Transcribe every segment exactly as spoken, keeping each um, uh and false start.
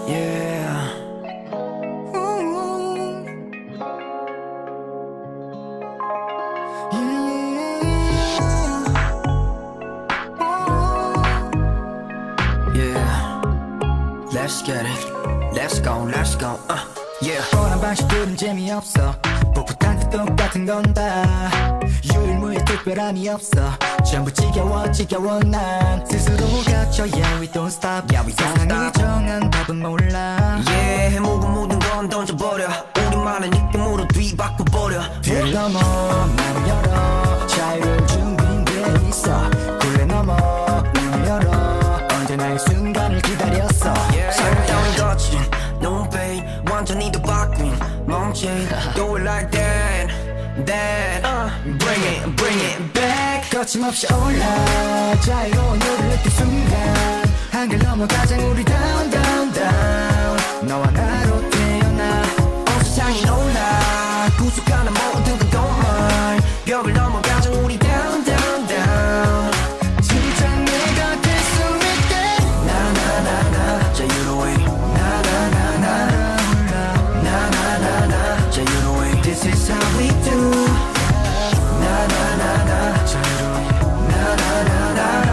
Yeah. Ooh. Yeah. Yeah. Let's get it. Let's go, let's go. Uh, yeah. 뻔한 방식들은 재미없어. 풋풋한 듯 똑같은 건다. 유일무이한 특별함이 없어. 전부 지겨워 지겨워 난 스스로 갇혀야 we don't stop. Yeah, we don't 세상이 stop. 정한 답은 몰라. Yeah. 해묵은 모든 건 던져버려. 우리만의 느낌으로 뒤바꿔버려. 뒤를 넘어 맘을 열어. 자유로울 준비는 돼 있어. 굴레 넘어 문을 열어. 언제나 이 순간을 기다렸어. Yeah. 삶 따윈 거친 No pain 완전히 더 바뀐 멈칫 Do it like that That uh, Bring it, bring it back. 거침없이 올라 자유로운 너를 느낀 순간 한결 넘어가자 우리 down down down. 너와 나로 태어나 온 세상이 놀라 구속하는 모든 건 don't mind. 벽을 넘어가자 우리 down down down. 진짜 내가 될 수 있게 나나나나 자유로이 나나나나 나나나나 자유로이 This is how we do. 나나나나 자유로이 나나나나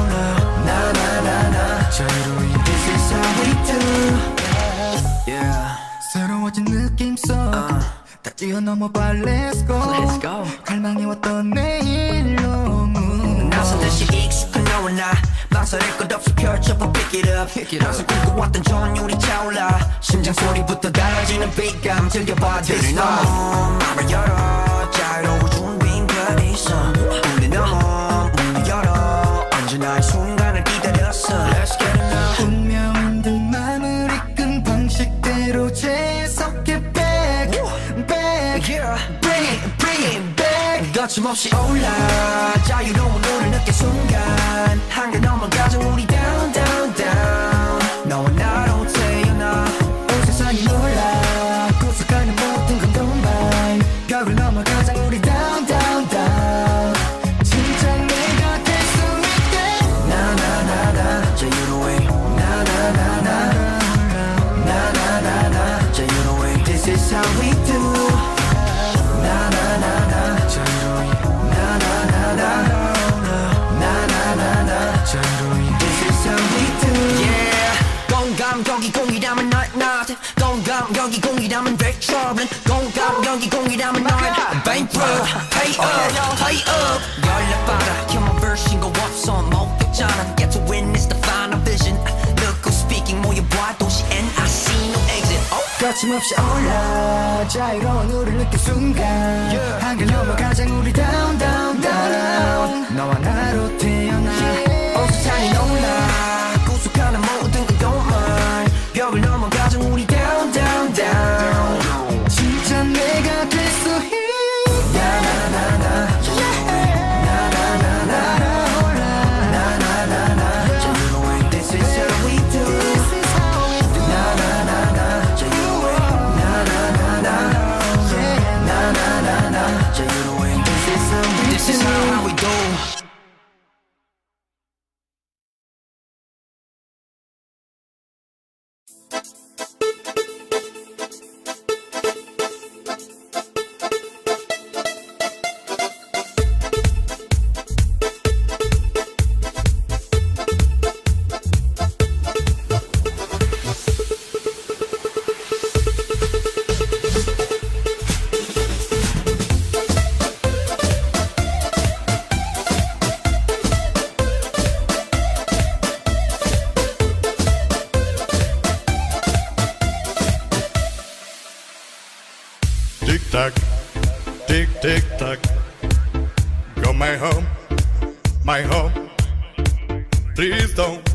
나나나나 자유로이 This is how we do. Yeah. 새로워진 느낌 속 다 뛰어넘어봐 let's go. Let's go. 갈망이 왔던 내일로 나선 듯이 익숙한 너와 나 망설일 것 없이 펼쳐봐 pick it up, pick it up. 항상 꿈꿔왔던 전율이 차올라 심장 소리부터 달라지는 빛감 즐겨봐 this 넘어 맘을 열어 자유로울 준비인 돼 있어. 우리 넘어 문을 열어 언제나 이 순간을 기다렸어. Let's get it now. 운명은 듯 맘을 이끈 방식대로 재석해 back back. Yeah, bring it, bring it back. 거침없이 올라 자유로운 너를 느낀 순간 한결 넘어가자 우리 down down down. 너와 나로 태어나 온 세상이 놀라 구속하는 모든 건 don't mind. 벽을 넘어가자 우리 down down down. 진짜 내가 될 수 있게 나나나나 자유로이 나나나나 나나나나 자유로이 This is how we do. 나나나나 자유로이 나나나나 나나나나 자유로이 This is how we do. Yeah. 공감 여기 공이라면 not not. 공감 여기 공이라면 big trouble. 공감 여기 공이라면 not bankrupt. Pay up, pay up. 연락받아 human version 거 없어 목격자는 get to witness the final vision. Look who's speaking 모여봐 도시 and I see no exit. Oh. 거침없이 올라 자유로운 우리를 느낀 순간 Yeah. 한결 넘어가자 우리 down down down. 너와 나로 태어나 온 세상이 놀라 구속하는 모든 건 don't mind. 벽을 넘어가자 우리 down down down. 진짜 내가 될 수 있게 나나나나 나나나나 나나나나 자유로이 This is how we do. 나나나나 자유로이 나나나나 나나나나 자유로이 This is how we do. This is how we do. Tick tock, tick tick tock. Go my home, my home. Please don't